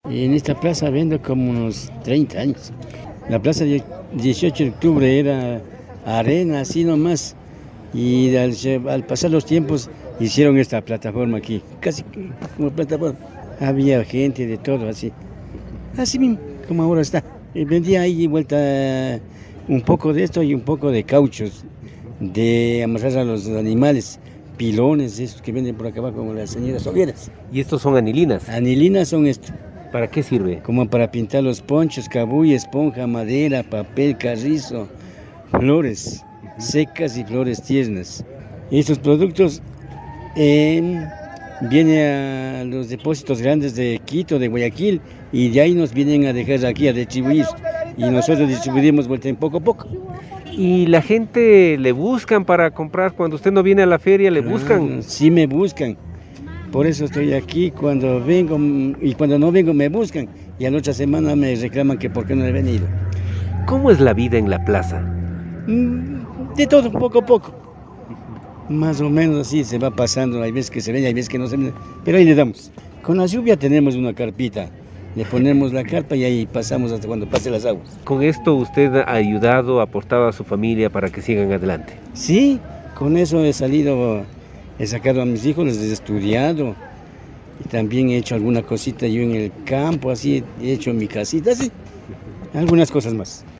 En esta plaza vendo como unos 30 años. La plaza de 18 de octubre era arena, así nomás. Y al pasar los tiempos hicieron esta plataforma aquí, casi como plataforma. Había gente de todo, así mismo, como ahora está. Y vendía ahí vuelta un poco de esto y un poco de cauchos, de amarrar a los animales, pilones, esos que venden por acá abajo, como las señoras hogueras. ¿Y estos son anilinas? Anilinas son esto, ¿Para qué sirve? como para pintar los ponchos, cabuya, esponja, madera, papel, carrizo, flores secas y flores tiernas. Estos productos vienen a los depósitos grandes de Quito, de Guayaquil, y de ahí nos vienen a dejar aquí a distribuir. Y nosotros distribuimos vuelta en poco a poco. ¿Y la gente le buscan para comprar? Cuando usted no viene a la feria, ¿le buscan? Sí me buscan. Por eso estoy aquí. Cuando vengo y cuando no vengo me buscan. Y a la otra semana me reclaman que por qué no he venido. ¿Cómo es la vida en la plaza? De todo, poco a poco. Más o menos así se va pasando. Hay veces que se ven, hay veces que no se ven. Pero ahí le damos. Con la lluvia tenemos una carpita. Le ponemos la carpa y ahí pasamos hasta cuando pase las aguas. ¿Con esto usted ha ayudado, ha aportado a su familia para que sigan adelante? Sí, con eso he salido, he sacado a mis hijos, les he estudiado. Y también he hecho alguna cosita yo en el campo, así he hecho mi casita, así. Algunas cosas más.